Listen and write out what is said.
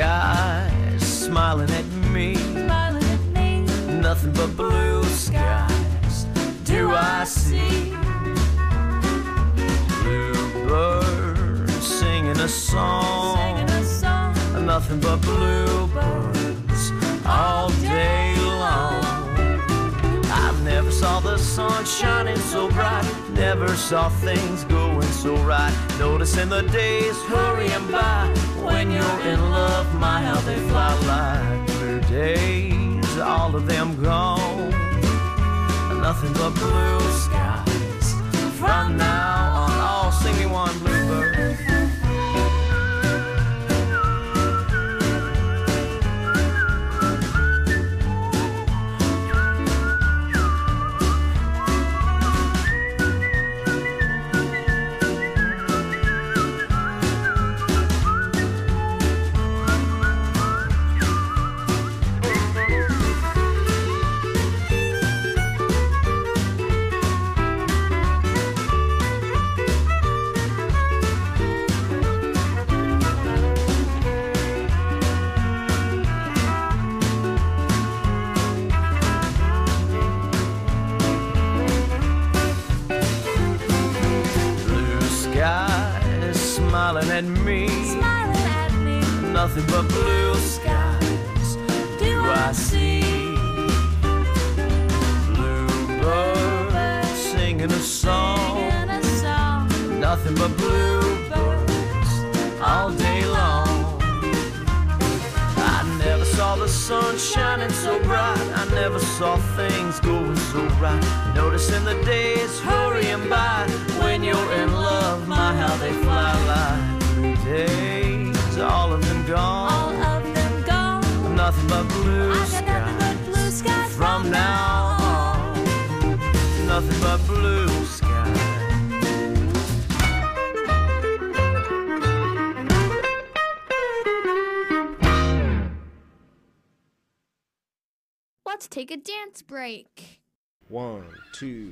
skies smiling at me, nothing but blue skies do I see. Bluebirds singing a song, nothing but bluebirds all day long. I never saw the sun shining so bright, never saw things going so right. Noticing the days hurrying by, when you're in love, my how they fly like blue days, all of them gone. Nothing but blue skies from now on. Oh, sing me one, bluebird. Smiling at me, nothing but blue skies do I see. Bluebirds singing a song, nothing but bluebirds all day long. I never saw the sun shining so bright, I never saw things going so right. Noticing the days hurrying by, when you're in love, my how they fly like blue days, all of them gone, nothing but blue skies from now on, nothing but blue skies. Let's take a dance break. 1, 2